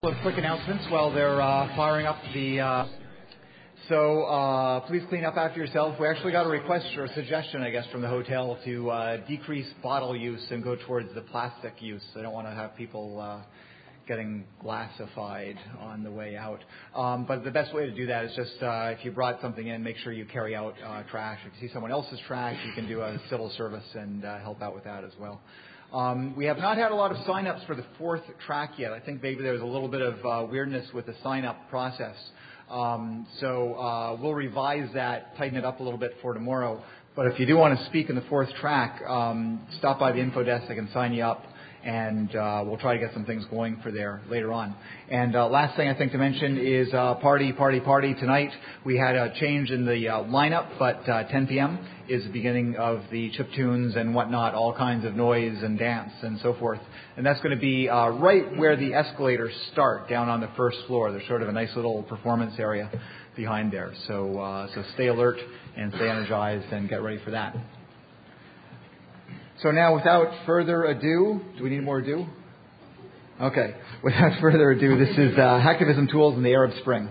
Quick announcements while they're firing up the... please clean up after yourself. We actually got a request or a suggestion, I guess, from the hotel to decrease bottle use and go towards the plastic use. I don't want to have people getting glassified on the way out. But the best way to do that is just if you brought something in, make sure you carry out trash. If you see someone else's trash, you can do a civil service and help out with that as well. We have not had a lot of sign-ups for the fourth track yet. I think maybe there was a little bit of weirdness with the sign-up process. We'll revise that, tighten it up a little bit for tomorrow. But if you do want to speak in the fourth track, stop by the info desk. They can sign you up, and we'll try to get some things going for there later on. And last thing I think to mention is party tonight. We had a change in the lineup, but 10 p.m. is the beginning of the chiptunes and whatnot, all kinds of noise and dance and so forth. And that's going to be right where the escalators start, down on the first floor. There's sort of a nice little performance area behind there. So stay alert and stay energized and get ready for that. So now, without further ado, do we need more ado? Okay. Without further ado, this is Hacktivism Tools in the Arab Spring.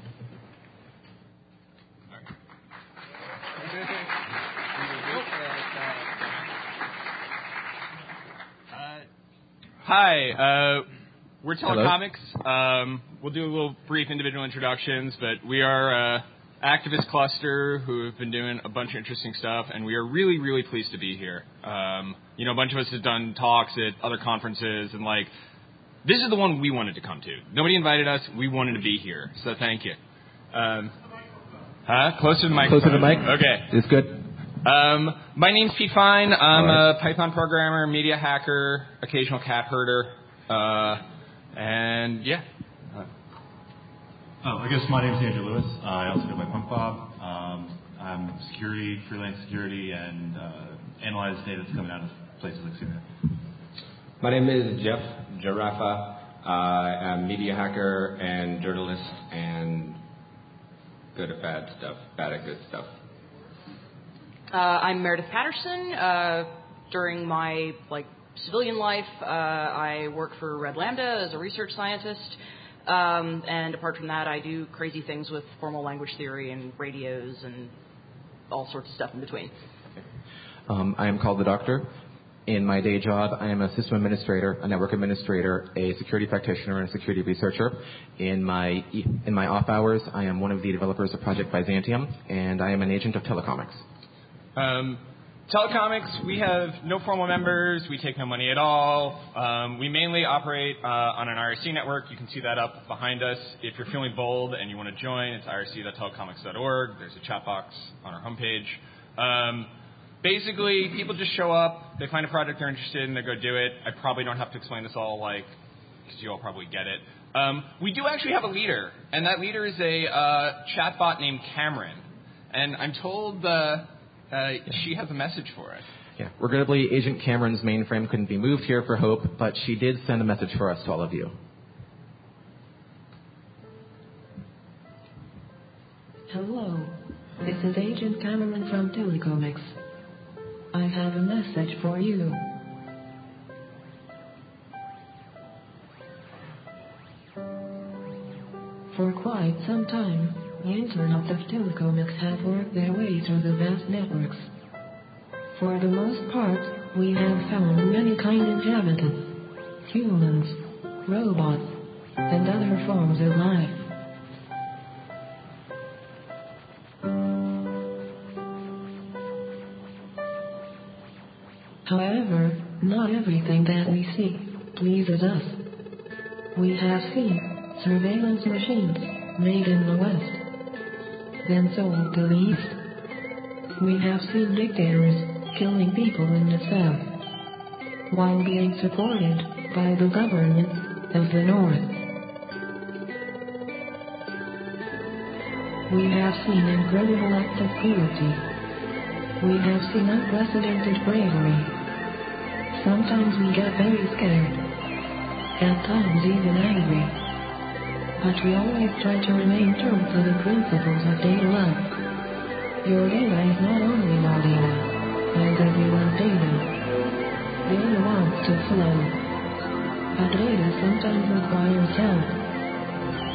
Hi, we're Telecomics. We'll do a little brief individual introductions, but we are activist cluster who have been doing a bunch of interesting stuff, and we are really, really pleased to be here. A bunch of us have done talks at other conferences, and this is the one we wanted to come to. Nobody invited us. We wanted to be here, so thank you. Closer to the microphone. Closer to the mic? Okay. It's good. My name's Pete Fine. I'm a Python programmer, media hacker, occasional cat herder, and yeah. I guess my name's Andrew Lewis. I also go by Punk Bob. I'm security, freelance security, and analyze data that's coming out of places like Sudan. My name is Jeff Jarafa. I'm a media hacker and journalist and good at bad stuff, bad at good stuff. I'm Meredith Patterson. During my civilian life, I work for Red Lambda as a research scientist. And apart from that, I do crazy things with formal language theory and radios and all sorts of stuff in between. I am called the Doctor. In my day job, I am a system administrator, a network administrator, a security practitioner, and a security researcher. In my off hours, I am one of the developers of Project Byzantium, and I am an agent of Telecomics. Telecomics, we have no formal members. We take no money at all. We mainly operate on an IRC network. You can see that up behind us. If you're feeling bold and you want to join, it's irc.telecomics.org. There's a chat box on our homepage. Basically, people just show up. They find a project they're interested in. They go do it. I probably don't have to explain this all, because you all probably get it. We do actually have a leader, and that leader is a chatbot named Cameron. And I'm told... she has a message for us. Yeah. Regrettably, Agent Cameron's mainframe couldn't be moved here for Hope, but she did send a message for us to all of you. Hello. This is Agent Cameron from Telecomics. I have a message for you. For quite some time, the Internet of Telecomics have worked their way through the vast networks. For the most part, we have found many kind inhabitants, humans, robots, and other forms of life. However, not everything that we see pleases us. We have seen surveillance machines made in the West, then sold to the East. We have seen dictators killing people in the South, while being supported by the government of the North. We have seen incredible acts of cruelty. We have seen unprecedented bravery. Sometimes we get very scared, at times even angry. But we always try to remain true to the principles of data love. Your data is not only your data, and everyone's data. Data wants to flow. But data sometimes requires help.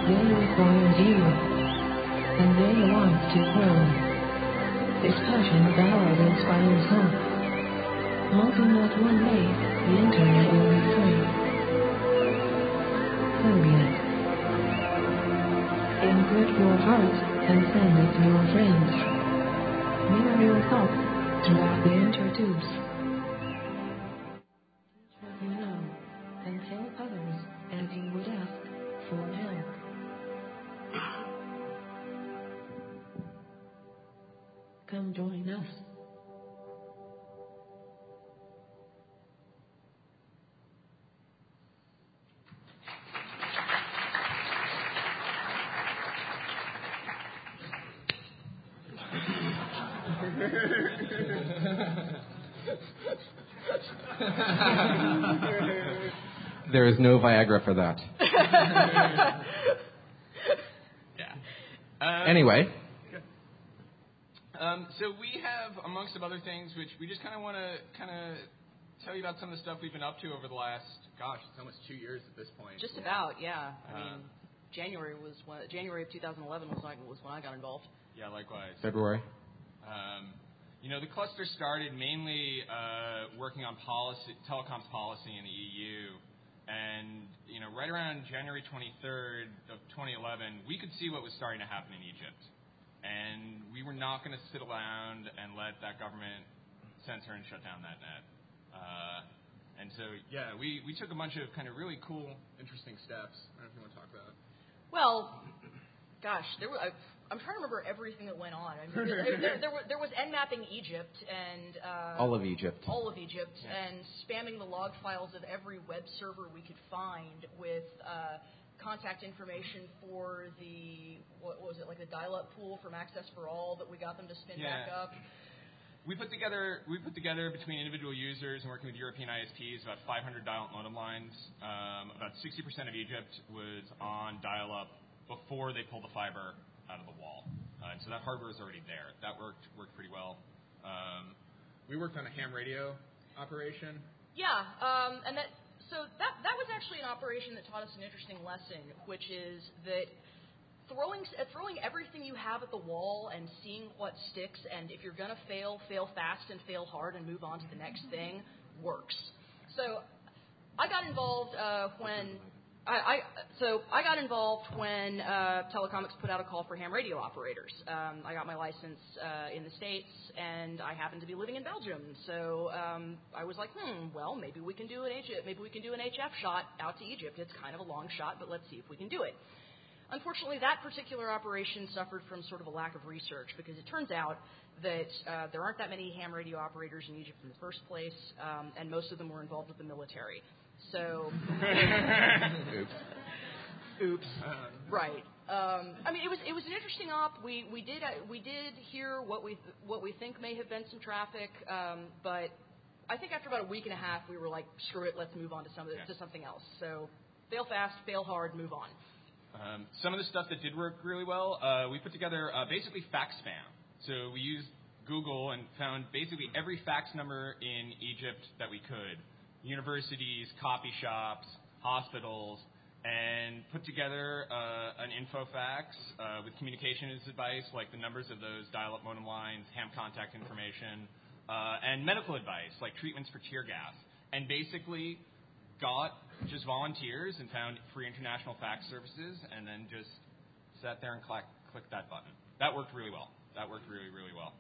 They require you, and they want to grow. This passion of ours inspires hope. Hoping that one day the internet will be free. Soviet. Encrypt your heart and send it to your friends. Mirror your thoughts throughout the intertubes. Teach what you know and tell others as you would ask for help. Come join us. There is no Viagra for that. Yeah. Anyway. So we have, amongst some other things, which we just kind of want to tell you about some of the stuff we've been up to over the last, it's almost 2 years at this point. Just about, yeah. I mean, January of 2011 was when I got involved. Yeah, likewise. February. The cluster started mainly working on telecoms policy in the EU. And, right around January 23rd of 2011, we could see what was starting to happen in Egypt. And we were not going to sit around and let that government censor and shut down that net. And so, we took a bunch of kind of really cool, interesting steps. I don't know if you want to talk about it. Well, gosh, I'm trying to remember everything that went on. I mean, there was Nmapping Egypt and all of Egypt, and spamming the log files of every web server we could find with contact information for the the dial-up pool from Access for All that we got them to spin back up. We put together between individual users and working with European ISPs about 500 dial-up modem lines. About 60% of Egypt was on dial-up before they pulled the fiber out of the wall, and so that hardware was already there. That worked pretty well. We worked on a ham radio operation. Yeah, and that was actually an operation that taught us an interesting lesson, which is that throwing everything you have at the wall and seeing what sticks, and if you're going to fail fast and fail hard and move on to the next thing, works. So I got involved when Telecomics put out a call for ham radio operators. I got my license in the States, and I happened to be living in Belgium. So I was like, well, maybe we can do an HF shot out to Egypt. It's kind of a long shot, but let's see if we can do it. Unfortunately, that particular operation suffered from sort of a lack of research, because it turns out that there aren't that many ham radio operators in Egypt in the first place, and most of them were involved with the military. So, oops. Right. I mean, it was an interesting op. We did hear what we think may have been some traffic, but I think after about a week and a half, we were like, screw it, let's move on to something else. So, fail fast, fail hard, move on. Some of the stuff that did work really well, we put together basically fax spam. So we used Google and found basically every fax number in Egypt that we could. Universities, coffee shops, hospitals, and put together an info fax with communications advice, like the numbers of those dial-up modem lines, ham contact information, and medical advice, like treatments for tear gas. And basically got just volunteers and found free international fax services, and then just sat there and clicked that button. That worked really well. That worked really, really well.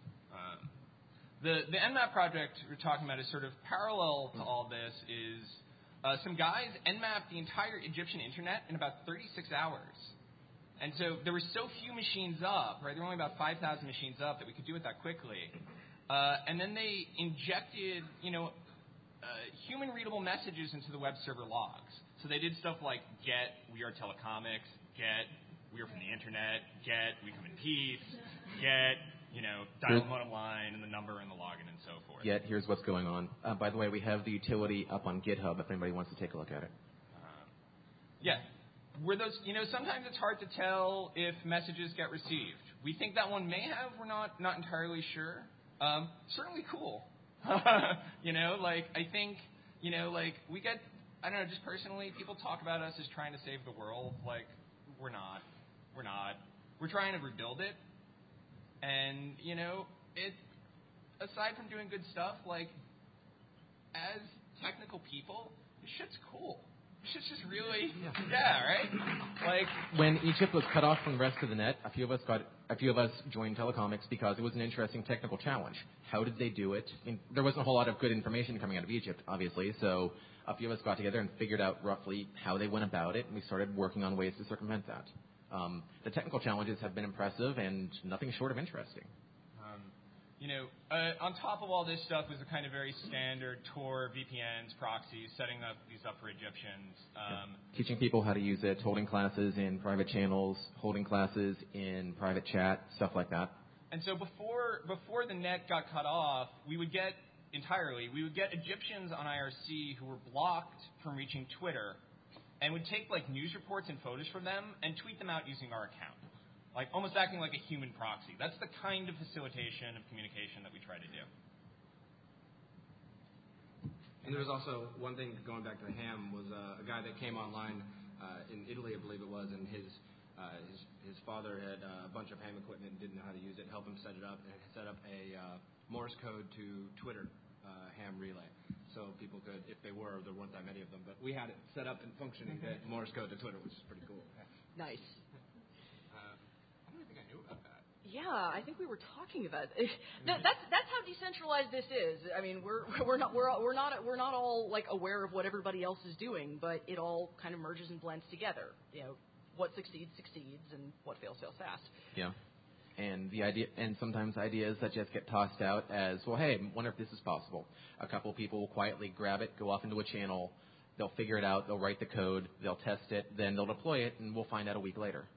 The Nmap project we're talking about is sort of parallel to all this. Is some guys Nmapped the entire Egyptian internet in about 36 hours. And so there were so few machines up, right? There were only about 5,000 machines up that we could do it that quickly. And then they injected, human-readable messages into the web server logs. So they did stuff like get, we are Telecomics, get, we are from the internet, get, we come in peace, get, dial modem line and the number and the login and so forth. Yet, here's what's going on. By the way, we have the utility up on GitHub if anybody wants to take a look at it. Yeah. Were those, sometimes it's hard to tell if messages get received. We think that one may have, we're not entirely sure. Certainly cool. I think, we get, I don't know, just personally, people talk about us as trying to save the world. Like, we're not. We're trying to rebuild it. And, it, aside from doing good stuff, like, as technical people, this shit's cool. This shit's just really, right? Like, when Egypt was cut off from the rest of the net, a few of us joined Telecomics because it was an interesting technical challenge. How did they do it? There wasn't a whole lot of good information coming out of Egypt, obviously, so a few of us got together and figured out roughly how they went about it, and we started working on ways to circumvent that. The technical challenges have been impressive and nothing short of interesting. On top of all this stuff was a kind of very standard Tor, VPNs, proxies, setting up these up for Egyptians. Teaching people how to use it, holding classes in private channels, holding classes in private chat, stuff like that. And so before the net got cut off, we would get Egyptians on IRC who were blocked from reaching Twitter and would take like news reports and photos from them and tweet them out using our account. Like, almost acting like a human proxy. That's the kind of facilitation of communication that we try to do. And there was also one thing, going back to the ham, was a guy that came online in Italy, I believe it was, and his father had a bunch of ham equipment and didn't know how to use it. Help him set it up, and set up a Morse code to Twitter ham relay. So people could, if there weren't that many of them, but we had it set up and functioning that Morse code to Twitter, which is pretty cool. Nice. I don't think I knew about that. Yeah, I think we were talking about it. That's how decentralized this is. I mean, we're not all like aware of what everybody else is doing, but it all kind of merges and blends together. What succeeds, and what fails fast. Yeah. And sometimes ideas that just get tossed out as, well, hey, wonder if this is possible. A couple of people will quietly grab it, go off into a channel, they'll figure it out, they'll write the code, they'll test it, then they'll deploy it, and we'll find out a week later.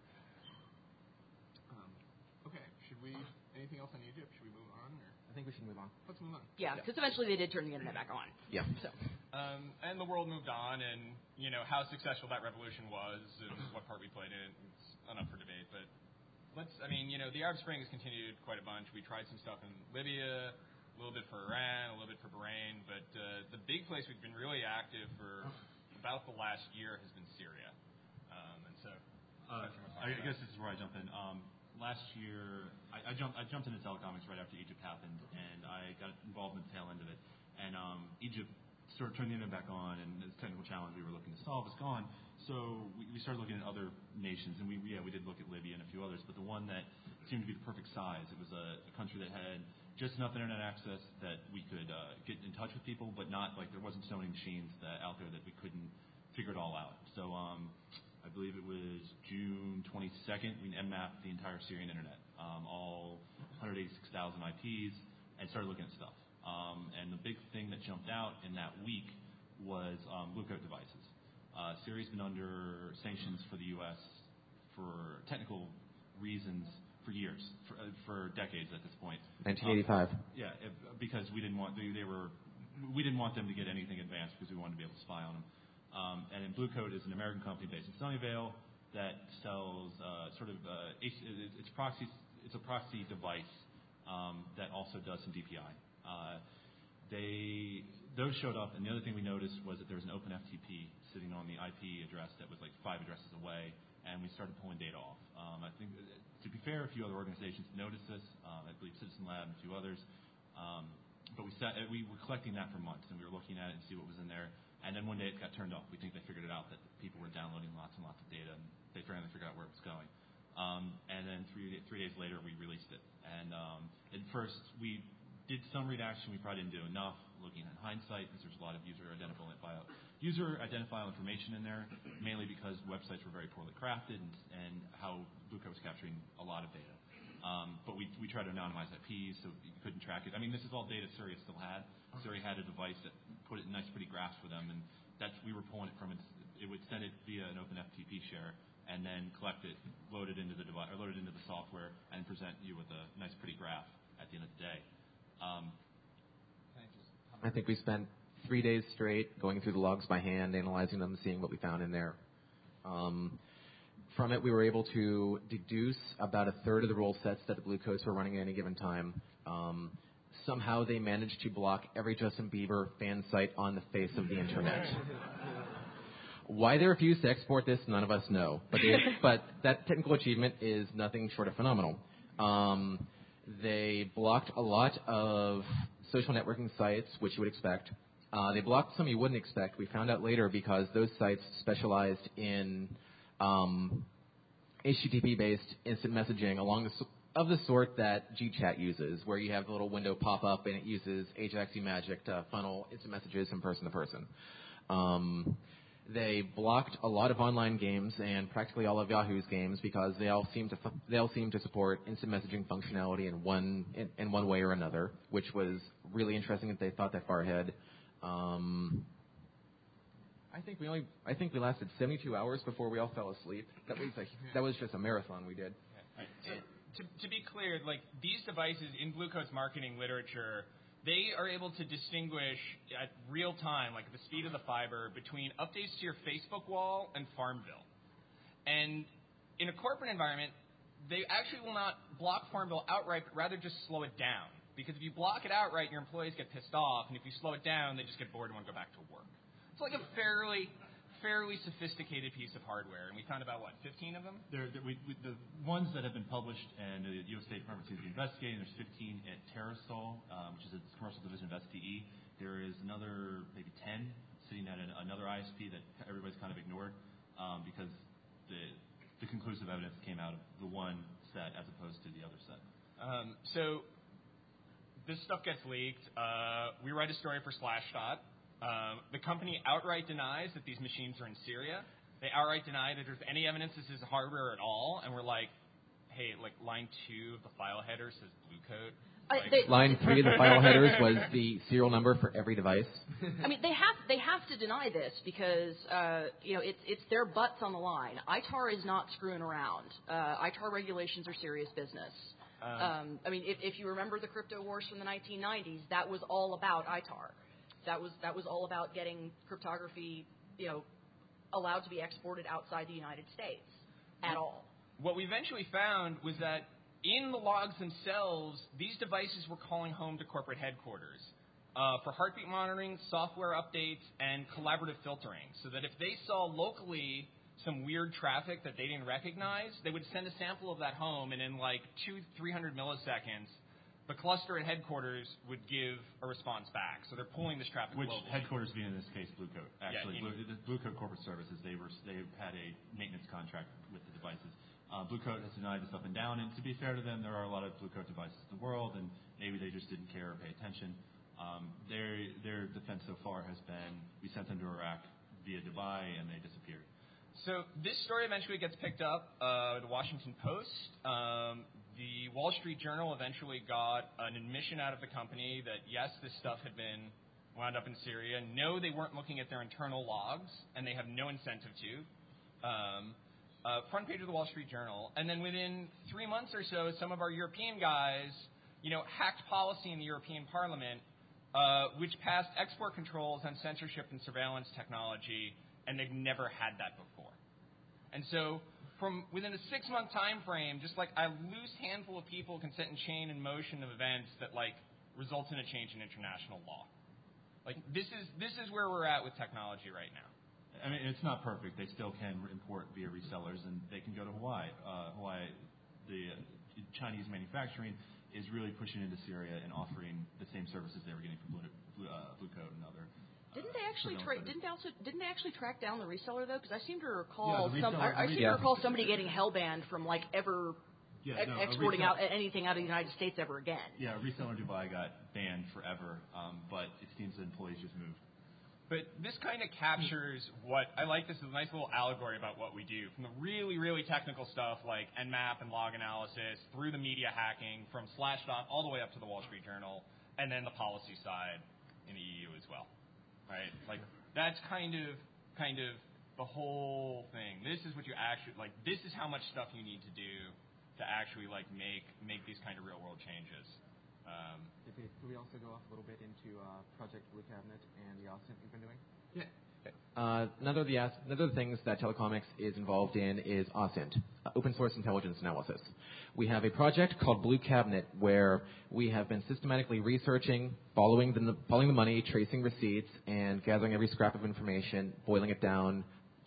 Okay, anything else on Egypt? Should we move on? Or? I think we should move on. Let's move on. Yeah, because eventually they did turn the internet back on. Yeah. So. And the world moved on, and, how successful that revolution was and what part we played in, it's enough for debate, but the Arab Spring has continued quite a bunch. We tried some stuff in Libya, a little bit for Iran, a little bit for Bahrain, but the big place we've been really active for about the last year has been Syria. I guess this is where I jump in. Last year, I jumped into Telecomics right after Egypt happened, and I got involved in the tail end of it. And Egypt sort of turned the internet back on, and this technical challenge we were looking to solve is gone. So we started looking at other nations, and we did look at Libya and a few others, but the one that seemed to be the perfect size, it was a country that had just enough internet access that we could get in touch with people, but not like there wasn't so many machines out there that we couldn't figure it all out. So I believe it was June 22nd, we nmapped the entire Syrian internet, all 186,000 IPs, and started looking at stuff. And the big thing that jumped out in that week was Blue Coat devices. Syria's been under sanctions for the U.S. for technical reasons for years, for decades at this point. 1985. Because we didn't want we didn't want them to get anything advanced because we wanted to be able to spy on them. And then Blue Coat is an American company based in Sunnyvale that sells it's a proxy device that also does some DPI. Those showed up, and the other thing we noticed was that there was an open FTP sitting on the IP address that was like 5 addresses away, and we started pulling data off. I think, to be fair, a few other organizations noticed this. I believe Citizen Lab and a few others. But we were collecting that for months, and we were looking at it and see what was in there. And then one day it got turned off. We think they figured it out that people were downloading lots and lots of data, and they finally figured out where it was going. And then three days later, we released it. And at first, we did some redaction. We probably didn't do enough, looking at hindsight, because there's a lot of user identifiable information in there, mainly because websites were very poorly crafted and how Blue Coat was capturing a lot of data. But we tried to anonymize IPs so you couldn't track it. I mean, this is all data Syria still had. Syria had a device that put it in nice, pretty graphs for them, and we were pulling it from it. It would send it via an open FTP share, and then collect it, load it into the device, or load it into the software, and present you with a nice, pretty graph at the end of the day. I think we spent 3 days straight going through the logs by hand, analyzing them, seeing what we found in there. From it, we were able to deduce about a third of the role sets that the Blue Coats were running at any given time. Somehow they managed to block every Justin Bieber fan site on the face of the internet. Why they refuse to export this, none of us know. But but that technical achievement is nothing short of phenomenal. They blocked a lot of social networking sites, which you would expect. They blocked some you wouldn't expect. We found out later because those sites specialized in HTTP-based instant messaging of the sort that GChat uses, where you have the little window pop up and it uses Ajax Magic to funnel instant messages from person to person. They blocked a lot of online games and practically all of Yahoo's games because they all seem to support instant messaging functionality in one way or another, which was really interesting that they thought that far ahead. I think we lasted 72 hours before we all fell asleep. That was just a marathon we did. To be clear, like these devices in Blue Coat's marketing literature, they are able to distinguish at real time, like at the speed of the fiber, between updates to your Facebook wall and Farmville. And in a corporate environment, they actually will not block Farmville outright, but rather just slow it down. Because if you block it outright, your employees get pissed off, and if you slow it down, they just get bored and want to go back to work. It's like a fairly sophisticated piece of hardware, and we found about, 15 of them? The ones that have been published and the U.S. State Department seems to be investigating, there's 15 at Terrasol, which is a commercial division of SDE. There is another, maybe 10, sitting at another ISP that everybody's kind of ignored because the conclusive evidence came out of the one set as opposed to the other set. So this stuff gets leaked. We write a story for Slashdot. The company outright denies that these machines are in Syria. They outright deny that there's any evidence this is hardware at all. And we're like, hey, like line 2 of the file header says Blue Coat. Line 3 of the file headers was the serial number for every device. I mean, they have to deny this because it's their butts on the line. ITAR is not screwing around. ITAR regulations are serious business. I mean, if you remember the crypto wars from the 1990s, that was all about ITAR. That was all about getting cryptography, allowed to be exported outside the United States at all. What we eventually found was that in the logs themselves, these devices were calling home to corporate headquarters for heartbeat monitoring, software updates, and collaborative filtering, so that if they saw locally some weird traffic that they didn't recognize, they would send a sample of that home, and in like 200-300 milliseconds, the cluster at headquarters would give a response back. So they're pulling this traffic Which globally. headquarters being in this case Blue Coat. Actually, Yeah, Blue Coat Corporate Services, they had a maintenance contract with the devices. Blue Coat has denied this up and down, and to be fair to them, there are a lot of Blue Coat devices in the world, and maybe they just didn't care or pay attention. Their defense so far has been, we sent them to Iraq via Dubai, and they disappeared. So this story eventually gets picked up the Washington Post. The Wall Street Journal eventually got an admission out of the company that, yes, this stuff had been wound up in Syria. No, they weren't looking at their internal logs, and they have no incentive to. Front page of the Wall Street Journal. And then within 3 months or so, some of our European guys, hacked policy in the European Parliament, which passed export controls on censorship and surveillance technology, and they've never had that before. And so from within a 6-month time frame, just like a loose handful of people can set in chain in motion of events that results in a change in international law. This is where we're at with technology right now. I mean, it's not perfect. They still can import via resellers, and they can go to Hawaii. The Chinese manufacturing is really pushing into Syria and offering the same services they were getting from Blue Coat and other. Didn't they actually track down the reseller though? Because I seem to recall somebody getting hellbanned from exporting out anything out of the United States ever again. Yeah, a reseller in Dubai got banned forever, but it seems that employees just moved. But this kind of captures what I like. This is a nice little allegory about what we do, from the really, really technical stuff like Nmap and log analysis, through the media hacking, from Slashdot all the way up to the Wall Street Journal, and then the policy side in the EU as well. Right? That's kind of the whole thing. This is what you actually this is how much stuff you need to do to actually make these kind of real world changes. Did we also go off a little bit into Project Blue Cabinet and the OSINT we've been doing? Yeah. Okay. Another of the things that Telecomics is involved in is OSINT, Open Source Intelligence Analysis. We have a project called Blue Cabinet where we have been systematically researching, following the money, tracing receipts, and gathering every scrap of information, boiling it down,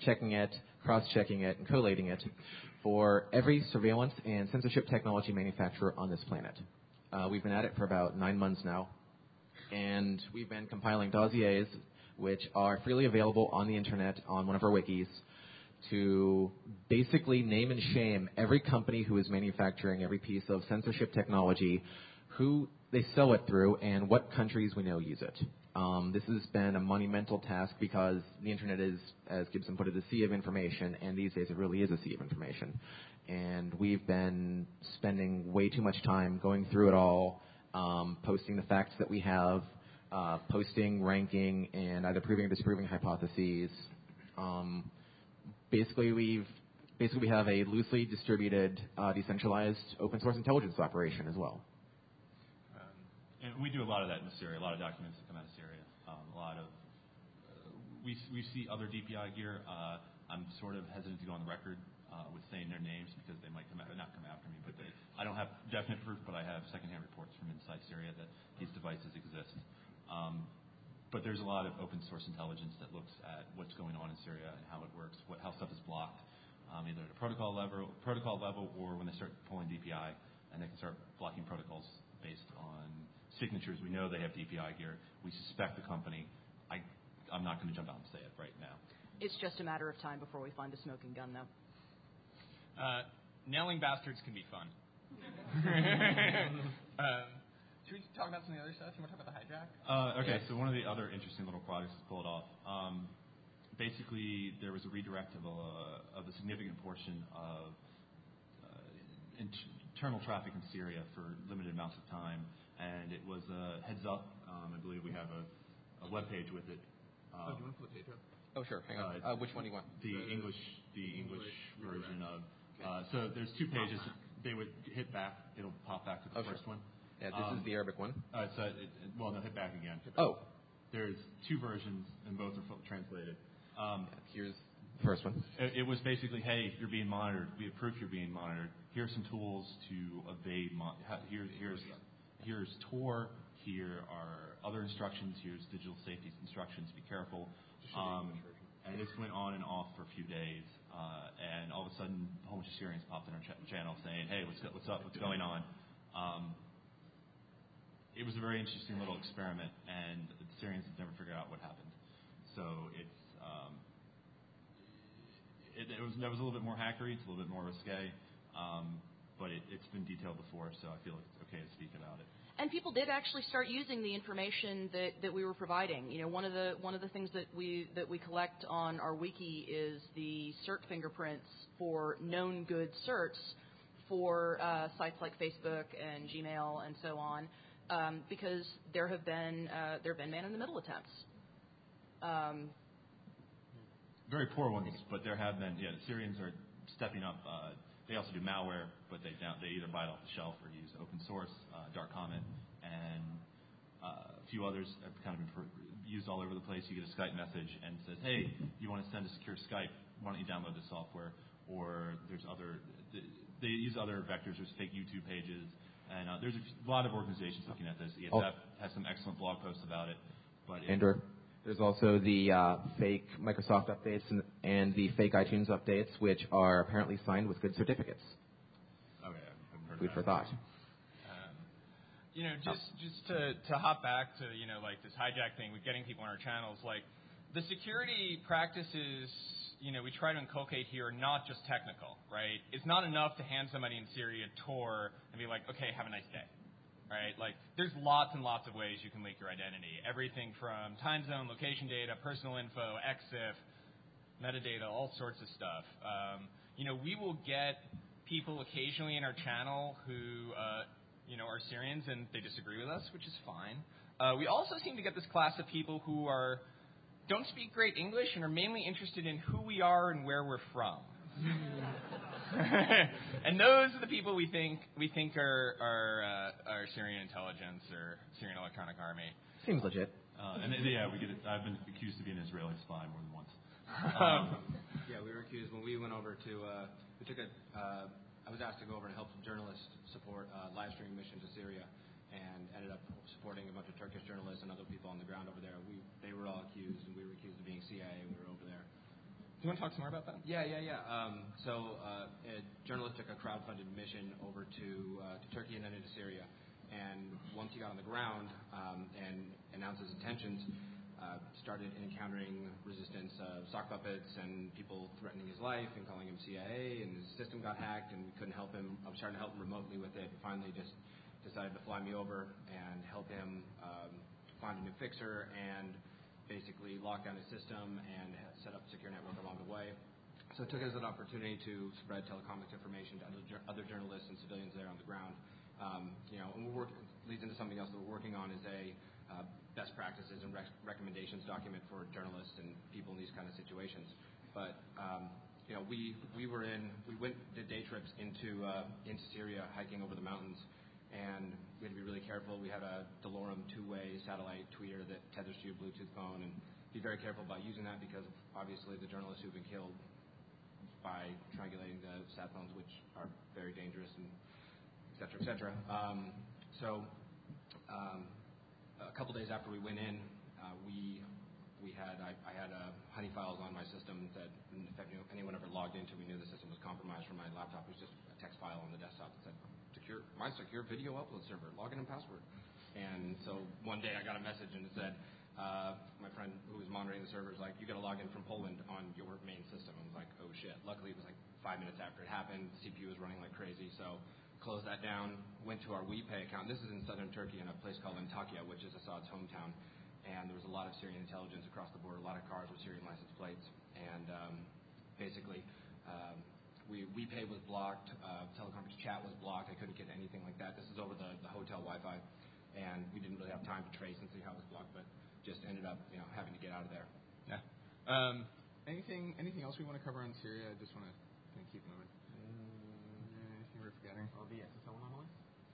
checking it, cross-checking it, and collating it for every surveillance and censorship technology manufacturer on this planet. We've been at it for about 9 months now, and we've been compiling dossiers which are freely available on the internet on one of our wikis to basically name and shame every company who is manufacturing every piece of censorship technology, who they sell it through, and what countries we know use it. This has been a monumental task because the internet is, as Gibson put it, a sea of information, and these days it really is a sea of information. And we've been spending way too much time going through it all, posting the facts that we have, posting, ranking, and either proving or disproving hypotheses. Basically, we have a loosely distributed, decentralized open source intelligence operation as well. And we do a lot of that in Syria, a lot of documents that come out of Syria. We see other DPI gear. I'm sort of hesitant to go on the record with saying their names because they might not come after me. But I don't have definite proof, but I have secondhand reports from inside Syria that these devices exist. But there's a lot of open source intelligence that looks at what's going on in Syria and how it works, how stuff is blocked, either at a protocol level, or when they start pulling DPI, and they can start blocking protocols based on signatures. We know they have DPI gear. We suspect the company. I'm not going to jump out and say it right now. It's just a matter of time before we find a smoking gun, though. Nailing bastards can be fun. Should we talk about some of the other stuff? You want to talk about the hijack? Okay, so one of the other interesting little projects to pull it off. Basically, there was a redirect of a significant portion of internal traffic in Syria for limited amounts of time, and it was a heads up. I believe we have a web page with it. Do you want to pull the page up? Oh, sure. Hang on. Which one do you want? The English version of. So there's 2 pages. They would hit back. It'll pop back to the first one. Yeah, this is the Arabic one. No, hit back again. Oh. There's 2 versions, and both are translated. Here's the first one. It was basically, hey, you're being monitored. We have proof you're being monitored. Here's some tools to evade. Here's Tor. Here are other instructions. Here's digital safety instructions. Be careful. And this went on and off for a few days. And all of a sudden, a whole bunch of Syrians popped in our channel saying, hey, what's up? What's going on? It was a very interesting little experiment, and the Syrians have never figured out what happened. So there was a little bit more hackery. It's a little bit more risque. But it's been detailed before, so I feel like it's okay to speak about it. And people did actually start using the information that we were providing. You know, one of the things that we collect on our wiki is the cert fingerprints for known good certs for sites like Facebook and Gmail and so on, because there have been man-in-the-middle attempts. Very poor ones, but there have been. Yeah, the Syrians are stepping up. They also do malware, but they either buy it off the shelf or use open source, Dark Comment, and a few others have kind of been used all over the place. You get a Skype message and it says, hey, you want to send a secure Skype, why don't you download this software? Or there's they use other vectors. There's fake YouTube pages, and there's a lot of organizations looking at this. ESF has some excellent blog posts about it. But there's also the fake Microsoft updates and the fake iTunes updates, which are apparently signed with good certificates. Okay, food for thought. Just to hop back to like this hijack thing with getting people on our channels, like the security practices we try to inculcate here are not just technical, right? It's not enough to hand somebody in Syria Tor and be like, okay, have a nice day. Right? Like, there's lots and lots of ways you can leak your identity. Everything from time zone, location data, personal info, EXIF, metadata, all sorts of stuff. We will get people occasionally in our channel who, are Syrians and they disagree with us, which is fine. We also seem to get this class of people who don't speak great English and are mainly interested in who we are and where we're from. And those are the people we think are Syrian intelligence or Syrian Electronic Army. Seems legit. We get it. I've been accused of being an Israeli spy more than once. Yeah, we were accused when we went over to. I was asked to go over and help some journalists support live streaming mission to Syria, and ended up supporting a bunch of Turkish journalists and other people on the ground over there. They were all accused, and we were accused of being CIA. We were over there. you want to talk some more about that? Yeah. So a journalist took a crowdfunded mission over to Turkey and then into Syria. And once he got on the ground and announced his intentions, started encountering resistance of sock puppets and people threatening his life and calling him CIA, and his system got hacked and we couldn't help him. I was trying to help him remotely with it. Finally just decided to fly me over and help him find a new fixer and basically lock down his system and set up a secure network along the way. So I took it as an opportunity to spread telecomics information to other journalists and civilians there on the ground. And leads into something else that we're working on is a best practices and recommendations document for journalists and people in these kind of situations. But we did day trips into Syria, hiking over the mountains, and we had to be really careful. We had a Delorum two-way satellite tweeter that tethers to your Bluetooth phone, and be very careful about using that because of, obviously, the journalists who've been killed by triangulating the sat phones, which are very dangerous, and et cetera, et cetera. A couple days after we went in, I had honey files on my system that if anyone ever logged into, we knew the system was compromised from my laptop. It was just a text file on the desktop that said, my secure video upload server, login and password. And so one day I got a message and it said, my friend who was monitoring the server was like, you got to log in from Poland on your main system. I was like, oh shit. Luckily it was like 5 minutes after it happened. The CPU was running like crazy, so closed that down, went to our WePay account. This is in southern Turkey in a place called Antakya, which is Assad's hometown. And there was a lot of Syrian intelligence across the border, a lot of cars with Syrian license plates. And basically, WePay was blocked, teleconference chat was blocked. I couldn't get anything like that. This is over the hotel Wi-Fi. And we didn't really have time to trace and see how it was blocked, but just ended up having to get out of there. Yeah. Anything else we want to cover on Syria? I just want to kind of keep moving. Anything we're forgetting? The SSL anomaly?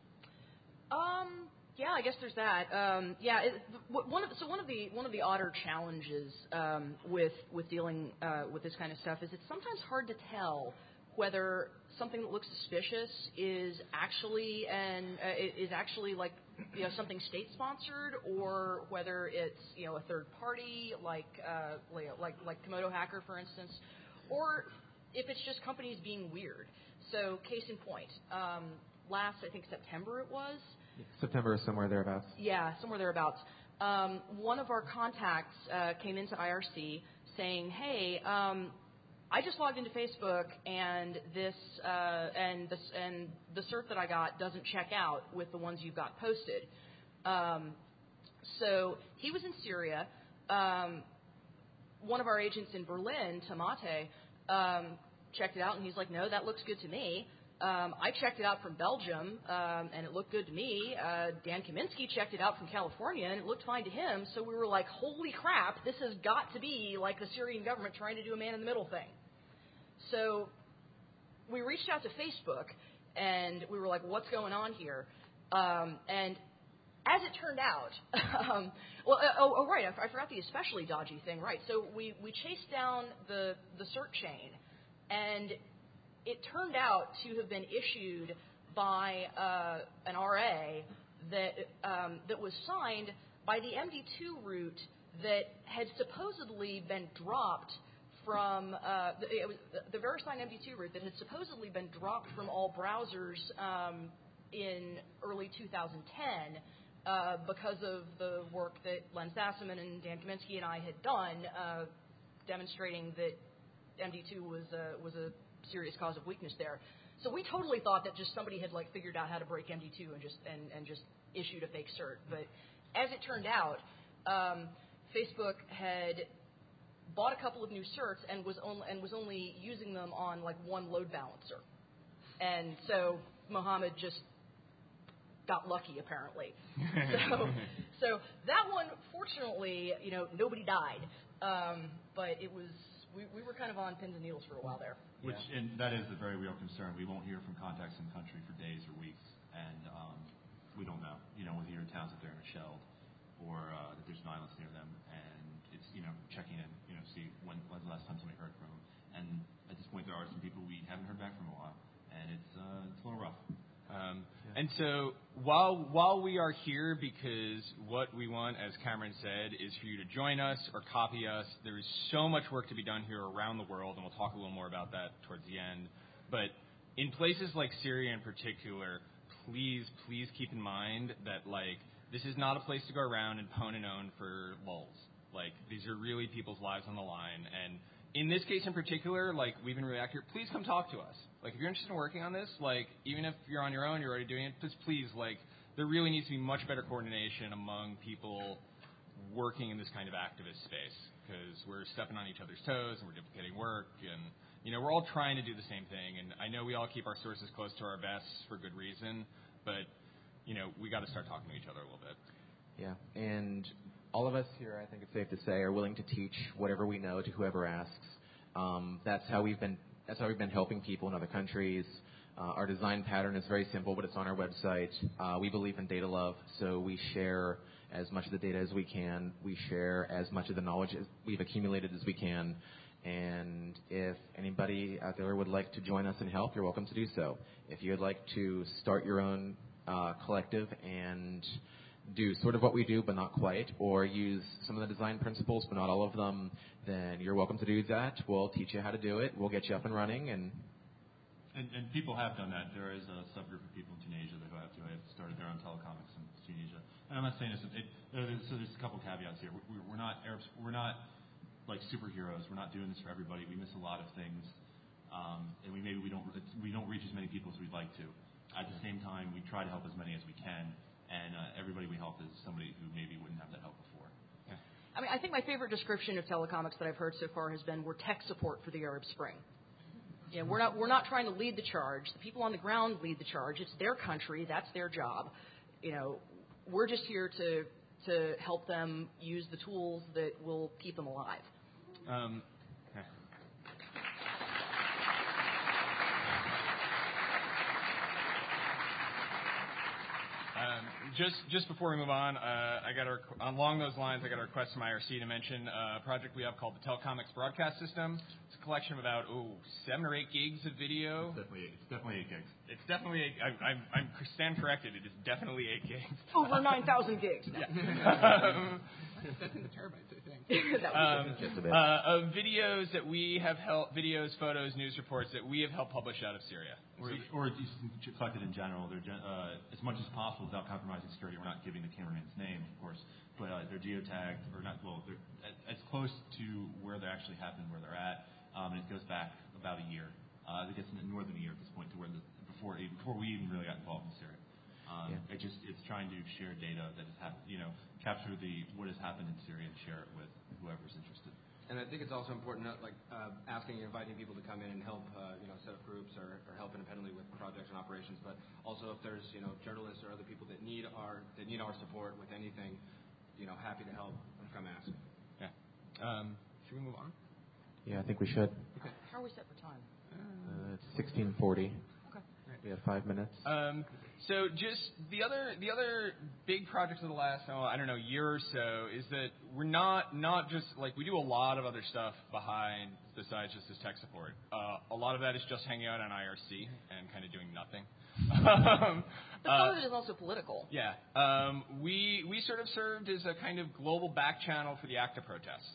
Yeah, I guess there's that. One of the odder challenges with dealing with this kind of stuff is it's sometimes hard to tell whether something that looks suspicious is actually like something state sponsored, or whether it's a third party like Komodo Hacker, for instance, or if it's just companies being weird. So case in point, last I think September it was. September, somewhere thereabouts. Yeah, somewhere thereabouts. One of our contacts came into IRC saying, "Hey, I just logged into Facebook, and the cert that I got doesn't check out with the ones you've got posted." So he was in Syria. One of our agents in Berlin, Tamate, checked it out, and he's like, "No, that looks good to me." I checked it out from Belgium, and it looked good to me. Dan Kaminsky checked it out from California, and it looked fine to him. So we were like, holy crap, this has got to be like the Syrian government trying to do a man-in-the-middle thing. So we reached out to Facebook, and we were like, what's going on here? And as it turned out, I forgot the especially dodgy thing, right. So we chased down the cert chain, and it turned out to have been issued by an RA that was signed by the MD2 root that had supposedly been dropped from it was the VeriSign MD2 root that had supposedly been dropped from all browsers in early 2010 because of the work that Len Sassaman and Dan Kaminsky and I had done, demonstrating that MD2 was a serious cause of weakness there. So we totally thought that just somebody had figured out how to break MD2 and just issued a fake cert. But as it turned out, Facebook had bought a couple of new certs and was only using them on one load balancer. And so Mohammed just got lucky, apparently. So that one, fortunately, nobody died. But it was we were kind of on pins and needles for a while there. And that is a very real concern. We won't hear from contacts in the country for days or weeks, and we don't know. Whether you're in towns that they're shelled or that there's violence near them, and it's checking in, see when's the last time somebody heard from them. And at this point, there are some people we haven't heard back from in a while, and it's a little rough. And so while we are here, because what we want, as Cameron said, is for you to join us or copy us, there is so much work to be done here around the world, and we'll talk a little more about that towards the end. But in places like Syria in particular, please keep in mind that, like, this is not a place to go around and pwn and own for lulz. Like, these are really people's lives on the line. And in this case in particular, like, we've been really accurate. Please come talk to us. Like, if you're interested in working on this, like, even if you're on your own, you're already doing it, just please, like, there really needs to be much better coordination among people working in this kind of activist space, because we're stepping on each other's toes and we're duplicating work, and, you know, we're all trying to do the same thing. And I know we all keep our sources close to our vests for good reason, but, you know, we got to start talking to each other a little bit. Yeah, and all of us here, I think it's safe to say, are willing to teach whatever we know to whoever asks. That's how we've been helping people in other countries. Our design pattern is very simple, but it's on our website. We believe in data love, so we share as much of the data as we can. We share as much of the knowledge as we've accumulated as we can. And if anybody out there would like to join us and help, you're welcome to do so. If you'd like to start your own collective and do sort of what we do, but not quite, or use some of the design principles, but not all of them, then you're welcome to do that. We'll teach you how to do it. We'll get you up and running. And people have done that. There is a subgroup of people in Tunisia that have started their own telecomics in Tunisia. And I'm not saying this. So there's a couple caveats here. We're not Arabs. We're not like superheroes. We're not doing this for everybody. We miss a lot of things, and we don't reach as many people as we'd like to. At the same time, we try to help as many as we can. And everybody we help is somebody who maybe wouldn't have that help before. Yeah. I mean, I think my favorite description of telecomics that I've heard so far has been we're tech support for the Arab Spring. You know, we're not trying to lead the charge. The people on the ground lead the charge. It's their country. That's their job. You know, we're just here to help them use the tools that will keep them alive. Just before we move on, along those lines, I got a request from IRC to mention a project we have called the Telecomics Broadcast System. It's a collection of about 7 or 8 gigs of video. It's definitely 8 gigs. It's definitely 8. I'm stand corrected. It is definitely 8 gigs. Over 9,000 gigs. No. That's in the terabytes, I think. just a bit. Of videos that we have helped, videos, photos, news reports that we have helped publish out of Syria. Or just collected in general. They're as much as possible without compromising security. We're not giving the cameraman's name, of course, but they're geotagged or not. Well, they're as close to where they actually happened, where they're at, and it goes back about a year. I guess more than a year at this point, to where before we even really got involved in Syria. It's trying to share data that has happened, capture what has happened in Syria and share it with whoever's interested. And I think it's also important, inviting people to come in and help, set up groups or help independently with projects and operations. But also, if there's, journalists or other people that need our support with anything, happy to help. Come ask. Yeah. Should we move on? Yeah, I think we should. Okay. How are we set for time? It's 16:40. Okay. We have 5 minutes. So just the other big project of the last year or so is that we're not just like we do a lot of other stuff besides just this tech support. A lot of that is just hanging out on IRC and kind of doing nothing. But some of it is also political. Yeah. We sort of served as a kind of global back channel for the ACTA protests,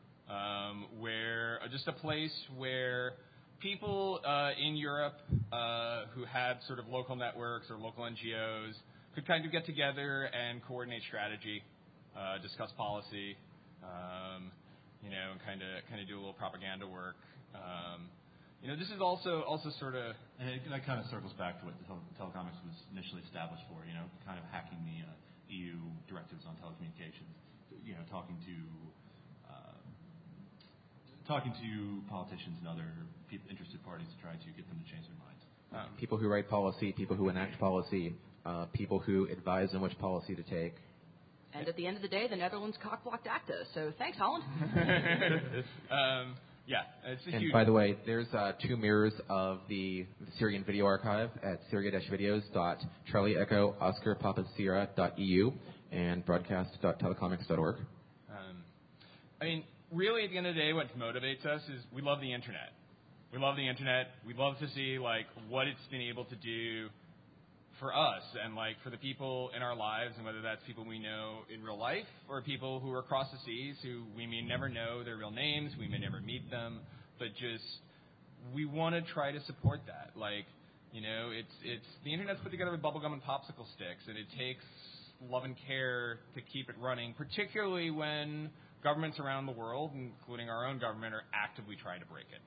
where just a place where people in Europe who had sort of local networks or local NGOs could kind of get together and coordinate strategy, discuss policy, and kind of do a little propaganda work. This is also sort of... And that kind of circles back to what the telecomics was initially established for, kind of hacking the EU directives on telecommunications, talking to politicians and other interested parties to try to get them to change their minds. People who write policy, people who enact policy, people who advise on which policy to take. And at the end of the day, the Netherlands cock-blocked ACTA. So thanks, Holland. Yeah, it's a and huge... by the way, there's 2 mirrors of the Syrian video archive at syria-videos.charlie-echo-oscar-papa-sierra.eu and broadcast.telecomics.org. Really, at the end of the day, what motivates us is we love the Internet. We love the Internet. We love to see, what it's been able to do for us and like for the people in our lives, and whether that's people we know in real life or people who are across the seas who we may never know their real names, we may never meet them, but just we want to try to support that. Like, you know, it's the internet's put together with bubblegum and popsicle sticks, and it takes love and care to keep it running, particularly when governments around the world, including our own government, are actively trying to break it.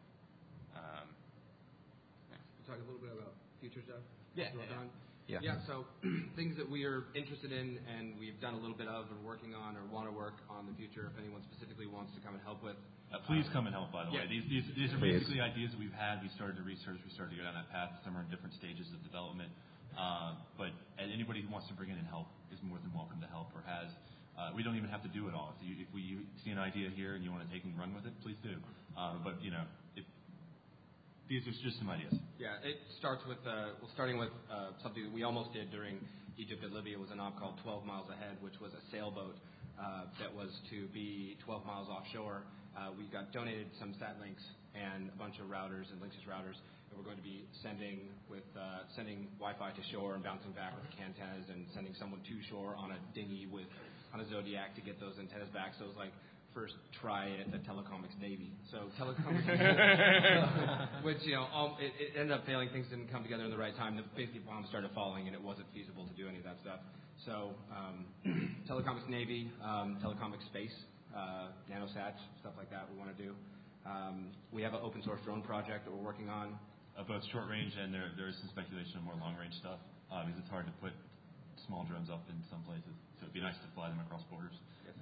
Talk a little bit about future stuff. Yeah. So things that we are interested in and we've done a little bit of and working on or want to work on in the future. If anyone specifically wants to come and help with, please come and help. By the way, these are Please. basically ideas that we've had. We started to research. We started to go down that path. Some are in different stages of development. But anybody who wants to bring in and help is more than welcome to help or has. We don't even have to do it all. If we see an idea here and you want to take and run with it, please do. But you know, these are just some ideas. Yeah, it starts with starting with something that we almost did during Egypt and Libya was an op called 12 Miles Ahead, which was a sailboat that was to be 12 miles offshore. We got donated some sat links and a bunch of routers and Linksys routers, and we're going to be sending Wi-Fi to shore and bouncing back with antennas and sending someone to shore on a dinghy on a Zodiac to get those antennas back. So it was like first try at the Telecomics Navy. So Telecomics, which it ended up failing. Things didn't come together in the right time. Basically, bombs started falling, and it wasn't feasible to do any of that stuff. So Telecomics Navy, Telecomics Space, nanosats, stuff like that. We want to do. We have an open source drone project that we're working on. Both short range and there is some speculation of more long range stuff because it's hard to put small drones up in some places. So it'd be nice to fly them across borders. Yes.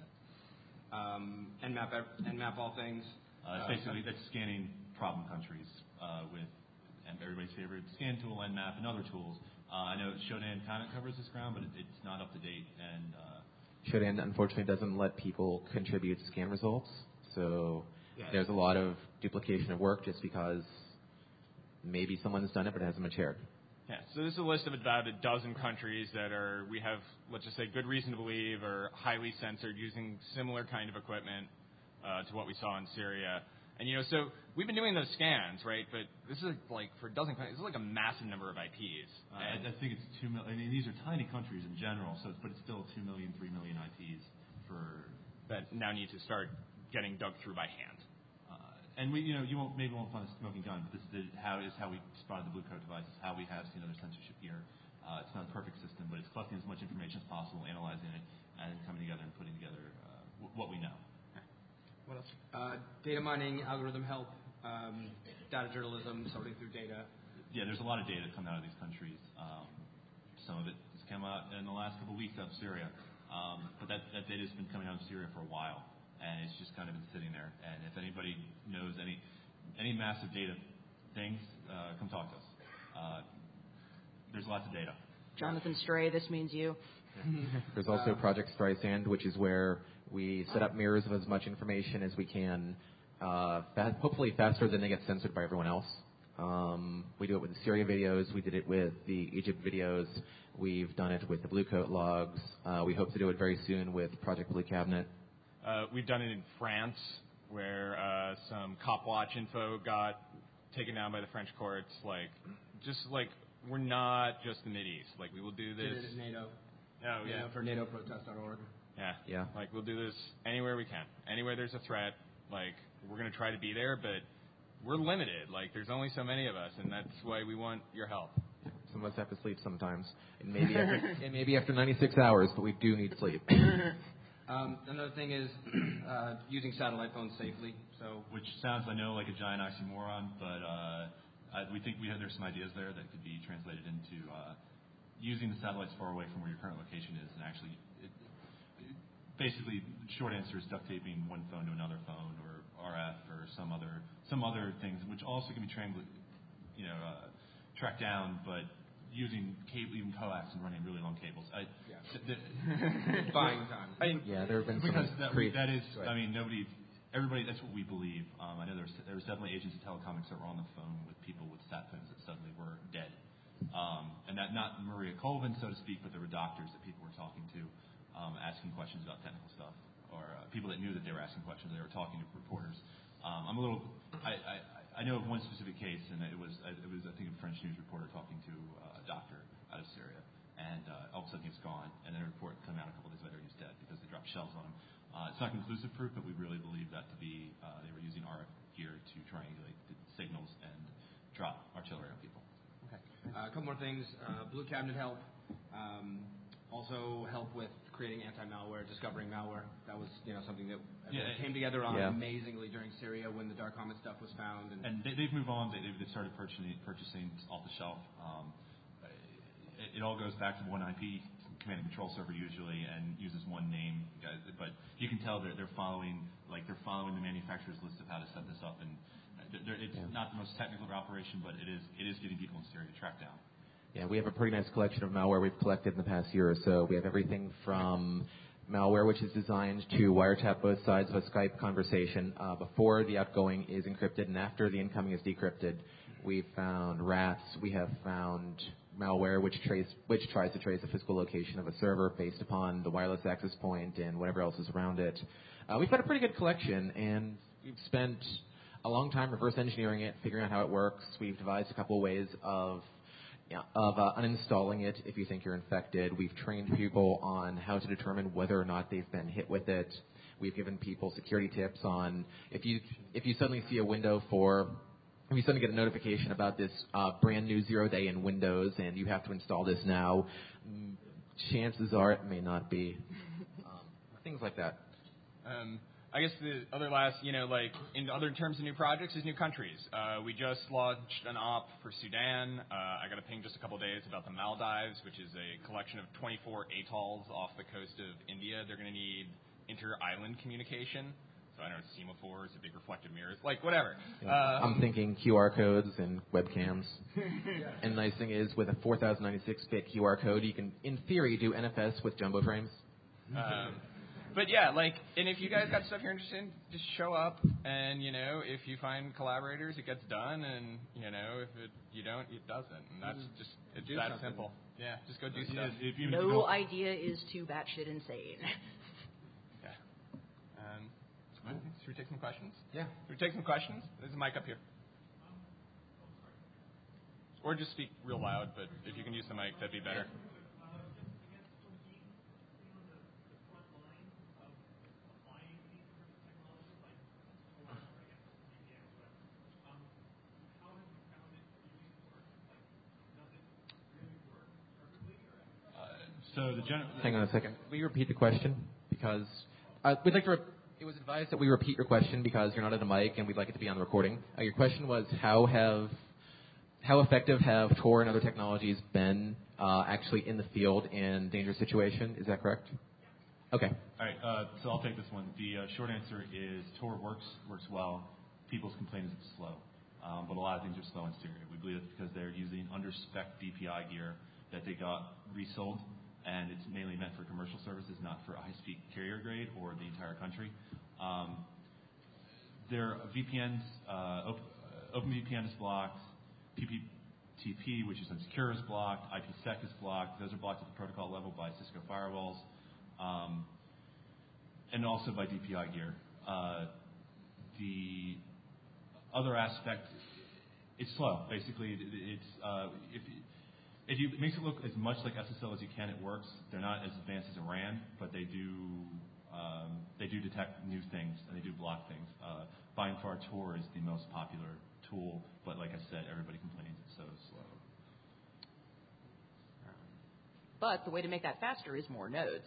Nmap all things. Basically, that's scanning problem countries with everybody's favorite scan tool, Nmap, and other tools. I know Shodan kind of covers this ground, but it's not up to date. And Shodan, unfortunately, doesn't let people contribute scan results. So there's a lot of duplication of work just because maybe someone's done it, but it hasn't been shared. Yeah, so this is a list of about a dozen countries that we have, let's just say, good reason to believe are highly censored using similar kind of equipment to what we saw in Syria. And, so we've been doing those scans, right? But this is like, for a dozen countries, this is like a massive number of IPs. I think it's 2 million. I mean, these are tiny countries in general, but it's still 2 million, 3 million IPs that now need to start getting dug through by hand. And you won't find a smoking gun, but this is how we spotted the Blue Coat device. It's how we have seen other censorship here. It's not a perfect system, but it's collecting as much information as possible, analyzing it, and coming together and putting together what we know. What else? Data mining, algorithm help, data journalism, sorting through data. Yeah, there's a lot of data coming out of these countries. Some of it has come out in the last couple of weeks out of Syria, but that data has been coming out of Syria for a while. And it's just kind of been sitting there. And if anybody knows any massive data things, come talk to us. There's lots of data. Jonathan Stray, this means you. There's also Project Streisand, which is where we set up mirrors of as much information as we can, hopefully faster than they get censored by everyone else. We do it with the Syria videos. We did it with the Egypt videos. We've done it with the Blue Coat logs. We hope to do it very soon with Project Blue Cabinet. We've done it in France, where some cop watch info got taken down by the French courts. We're not just the Mideast. Like, we will do this. Did it at NATO. Oh, yeah. For NATOprotest.org. Yeah. Like, we'll do this anywhere we can. Anywhere there's a threat, like, we're going to try to be there, but we're limited. Like, there's only so many of us, and that's why we want your help. Some of us have to sleep sometimes. And maybe after 96 hours, but we do need sleep. Another thing is using satellite phones safely. Which sounds, I know, like a giant oxymoron, but we think there's some ideas there that could be translated into using the satellites far away from where your current location is, and actually, basically, the short answer is duct taping one phone to another phone, or RF, or some other things, which also can be tracked down, but using cable, even coax, and running really long cables. Buying time. There have been because some everybody. That's what we believe. I know there was definitely agents of Telecomics that were on the phone with people with sat phones that suddenly were dead, and that not Maria Colvin, so to speak, but there were doctors that people were talking to, asking questions about technical stuff, or people that knew that they were asking questions. They were talking to reporters. I know of one specific case, and it was I think a French news reporter talking to a doctor out of Syria. report come out a couple days later and he's dead because they dropped shells on him. It's not conclusive proof, but we really believe that to be they were using RF gear to triangulate the signals and drop artillery on people. Okay. A couple more things. Blue Cabinet help. Also help with creating anti-malware, discovering malware. That was something that came together on amazingly during Syria when the Dark Comet stuff was found. And they've moved on. They've started purchasing off the shelf. It all goes back to one IP command and control server usually, and uses one name. But you can tell they're following the manufacturer's list of how to set this up. And it's not the most technical operation, but it is getting people in Syria to track down. Yeah, we have a pretty nice collection of malware we've collected in the past year or so. We have everything from malware which is designed to wiretap both sides of a Skype conversation before the outgoing is encrypted and after the incoming is decrypted. We've found rats. We have found malware which tries to trace the physical location of a server based upon the wireless access point and whatever else is around it. We've got a pretty good collection, and we've spent a long time reverse engineering it, figuring out how it works. We've devised a couple of ways of uninstalling it if you think you're infected. We've trained people on how to determine whether or not they've been hit with it. We've given people security tips on if you suddenly see a window if you suddenly get a notification about this brand new 0-day in Windows and you have to install this now, chances are it may not be. Things like that. I guess the other in terms of new projects is new countries. We just launched an op for Sudan. I got a ping just a couple of days about the Maldives, which is a collection of 24 atolls off the coast of India. They're going to need inter-island communication. So I don't know, semaphores, or big reflective mirrors, whatever. I'm thinking QR codes and webcams. And the nice thing is, with a 4096-bit QR code, you can, in theory, do NFS with jumbo frames. But yeah, and if you guys got stuff you're interested in, just show up, and if you find collaborators, it gets done, and if you don't, it doesn't, and that's it's that something. Simple. Yeah, just go do stuff. No idea is too batshit insane. Yeah. Should we take some questions? Yeah. Should we take some questions? There's a mic up here. Or just speak real loud, but if you can use the mic, that'd be better. Hang on a second. Will you repeat the question? Because we'd like to. It was advised that we repeat your question because you're not at a mic and we'd like it to be on the recording. Your question was how effective have Tor and other technologies been actually in the field in dangerous situation? Is that correct? Okay. All right. So I'll take this one. The short answer is Tor works well. People's complaint is it's slow, but a lot of things are slow in Syria. We believe it's because they're using under-spec DPI gear that they got resold. And it's mainly meant for commercial services, not for high-speed carrier grade or the entire country. Their VPNs, OpenVPN is blocked, PPTP, which is insecure, is blocked, IPsec is blocked. Those are blocked at the protocol level by Cisco firewalls, and also by DPI gear. The other aspect, it's slow. Basically, it makes it look as much like SSL as you can. It works. They're not as advanced as a RAN, but they do detect new things and they do block things. By far, Tor is the most popular tool, but like I said, everybody complains it's so slow. But the way to make that faster is more nodes.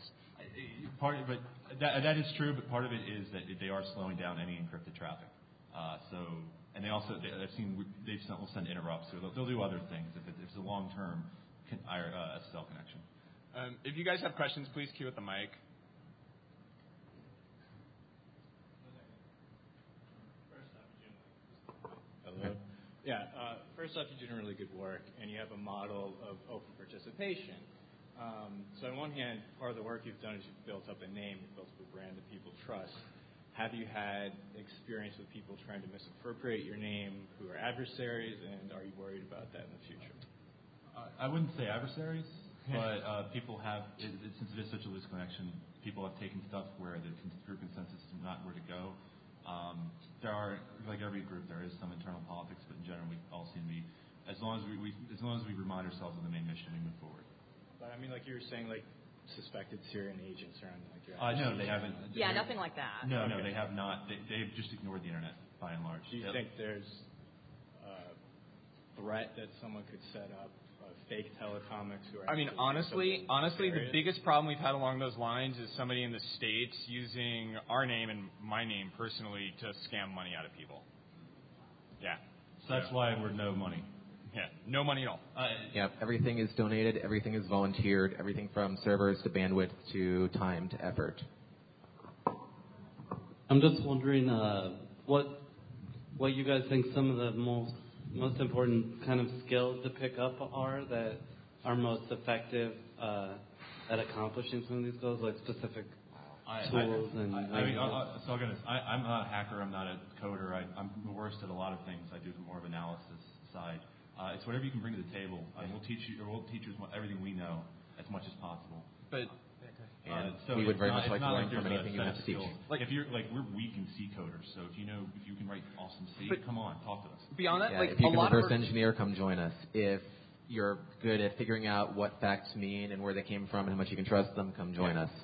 That is true, but part of it is that they are slowing down any encrypted traffic. And they also, will send interrupts, so they'll do other things if it's a long-term SSL connection. If you guys have questions, please queue at the mic. Hello. Yeah. First off, you're doing really good work, and you have a model of open participation. So on one hand, part of the work you've done is you've built up a name, you've built up a brand that people trust. Have you had experience with people trying to misappropriate your name who are adversaries, and are you worried about that in the future? I wouldn't say adversaries, but people have, since it is such a loose connection, people have taken stuff where the group consensus is not where to go. There are, like every group, there is some internal politics, but in general, we all seem to be, as long as we remind ourselves of the main mission, we move forward. But I mean, like you were saying, like suspected Syrian agents around like your No, they haven't. Yeah, nothing like that. No, Okay. they have not. They've just ignored the internet by and large. Do you think there's a threat that someone could set up fake telecomics who are? I mean, honestly, the biggest problem we've had along those lines is somebody in the States using our name and my name personally to scam money out of people. Yeah. So that's why we're no money. Yeah, no money at all. Yeah, everything is donated, everything is volunteered, everything from servers to bandwidth to time to effort. I'm just wondering what you guys think some of the most important kind of skills to pick up are that are most effective at accomplishing some of these goals, like specific tools and. I'm not a hacker. I'm not a coder. I'm the worst at a lot of things. I do the more of analysis side. It's whatever you can bring to the table. We'll teach you everything we know as much as possible. But so we would very much like to learn from anything you have to teach. Like if you're we're weak in C coders, so if you can write awesome C, come on, talk to us. Beyond that, if you can reverse engineer, come join us. If you're good at figuring out what facts mean and where they came from and how much you can trust them, come join us.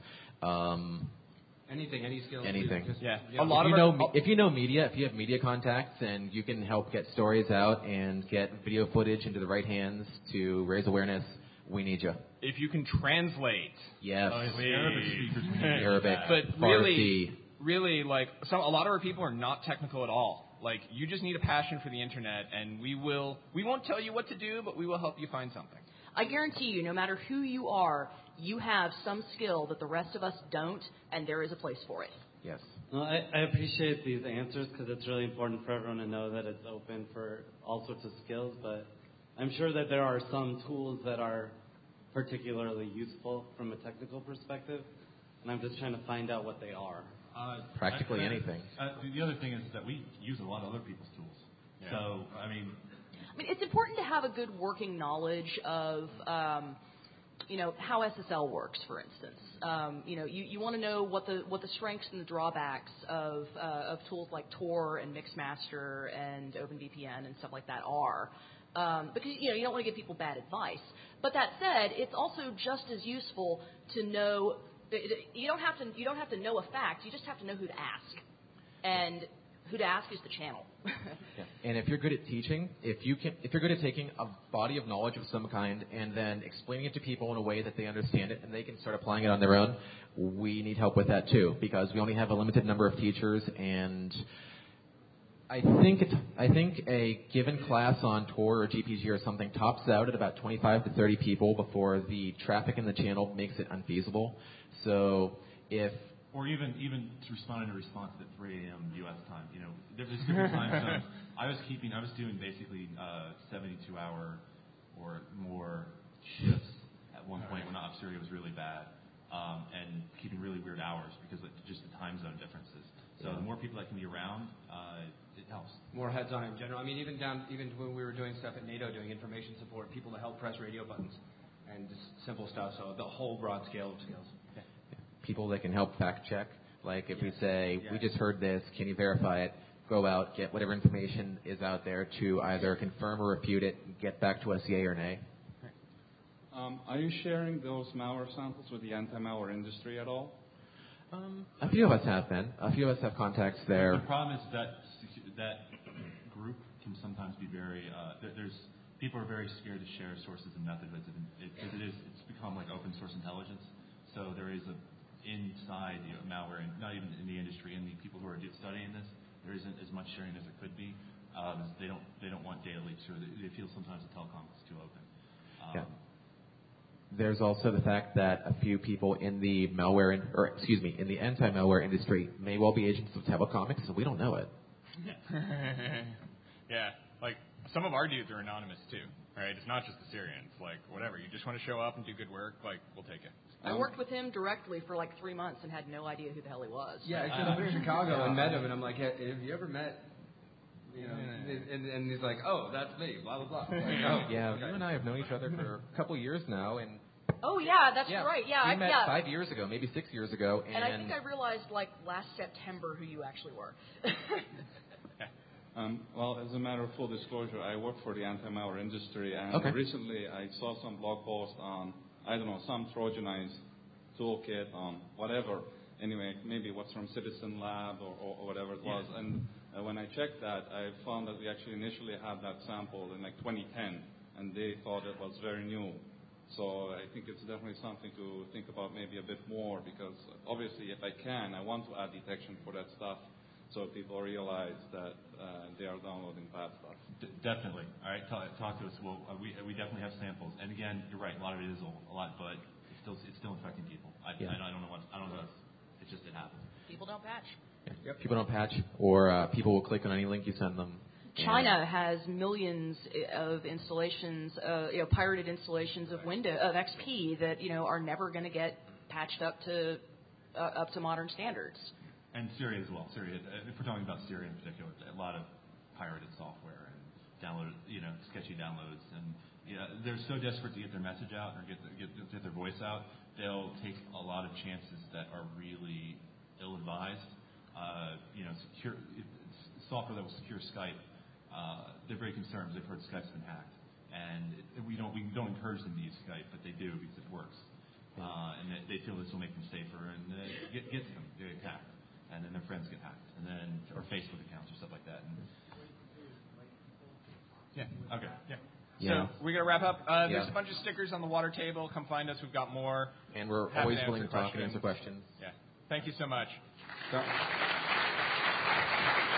Anything, any skills. Anything. If you know media, if you have media contacts and you can help get stories out and get video footage into the right hands to raise awareness, we need you. If you can translate. Yes. Arabic speakers. Arabic. But Farsi. really, like a lot of our people are not technical at all. Like you just need a passion for the internet, and we won't tell you what to do, but we will help you find something. I guarantee you, no matter who you are, you have some skill that the rest of us don't, and there is a place for it. Yes. Well, I appreciate these answers because it's really important for everyone to know that it's open for all sorts of skills, but I'm sure that there are some tools that are particularly useful from a technical perspective, and I'm just trying to find out what they are. Practically anything. The other thing is that we use a lot of other people's tools. Yeah. So, I mean, it's important to have a good working knowledge of, how SSL works, for instance. You want to know what the strengths and the drawbacks of tools like Tor and Mixmaster and OpenVPN and stuff like that are. Because you don't want to give people bad advice. But that said, it's also just as useful to know. You don't have to know a fact. You just have to know who to ask, and who to ask is the channel. Yeah. And if you're good at teaching, if you're good at taking a body of knowledge of some kind and then explaining it to people in a way that they understand it and they can start applying it on their own, we need help with that too, because we only have a limited number of teachers, and I think a given class on Tor or GPG or something tops out at about 25 to 30 people before the traffic in the channel makes it unfeasible. So or even to respond in a response at 3 a.m. U.S. time. There's different time zones. I was doing basically 72-hour or more shifts at one point when Opsyria was really bad, and keeping really weird hours because of just the time zone differences. So the more people that can be around, it helps. More heads on in general. I mean, even when we were doing stuff at NATO, doing information support, people to help press radio buttons and just simple stuff. So the whole broad scale of skills. Yeah. People that can help fact check. Like if we say, we just heard this, can you verify it? Go out, get whatever information is out there to either confirm or refute it, and get back to us yay or nay. Are you sharing those malware samples with the anti-malware industry at all? A few of us have been. A few of us have contacts there. The problem is that group can sometimes be very. People are very scared to share sources and methods. It's become like open source intelligence. So there is inside malware, and not even in the industry, and the people who are studying this, there isn't as much sharing as there could be. They don't want data leaks, or they feel sometimes the telecom is too open. Yeah. There's also the fact that a few people in the in the anti-malware industry may well be agents of telecomics, and we don't know it. Yeah, like some of our dudes are anonymous too. Right? It's not just the Syrians. Like whatever, you just want to show up and do good work. Like we'll take it. I worked with him directly for like 3 months and had no idea who the hell he was. Yeah, I showed up in Chicago and met him, and I'm like, hey, have you ever met? And he's like, oh, that's me, blah, blah, blah. Like, oh, yeah, you and I have known each other for a couple years now. And oh, yeah, that's right. Yeah, we met 5 years ago, maybe 6 years ago. And I think I realized, like, last September who you actually were. Well, as a matter of full disclosure, I work for the anti-malware industry, and recently I saw some blog post on, some Trojanized toolkit, whatever. Anyway, maybe what's from Citizen Lab or whatever it was. And when I checked that, I found that we actually initially had that sample in like 2010, and they thought it was very new. So I think it's definitely something to think about maybe a bit more, because obviously if I can, I want to add detection for that stuff so people realize that they are downloading bad stuff. Definitely. All right, talk to us. Well, we definitely have samples. And again, you're right, a lot of it is a lot, but it's still infecting people. I don't know. It happens. People don't patch. Yep. People don't patch, or people will click on any link you send them. China has millions of installations, pirated installations of Windows of XP that are never going to get patched up to modern standards. And Syria as well. Syria, if we're talking about Syria in particular, a lot of pirated software and downloaded, sketchy downloads, and they're so desperate to get their message out or get their voice out, they'll take a lot of chances that are really ill-advised. Software that will secure Skype. They're very concerned. They've heard Skype's been hacked, and we don't encourage them to use Skype, but they do because it works, and they feel this will make them safer, and get to them, they get hacked, and then their friends get hacked, and then or Facebook accounts or stuff like that. Okay. So we're gonna wrap up. There's a bunch of stickers on the water table. Come find us. We've got more. And we're always willing to talk and answer questions. Yeah. Thank you so much.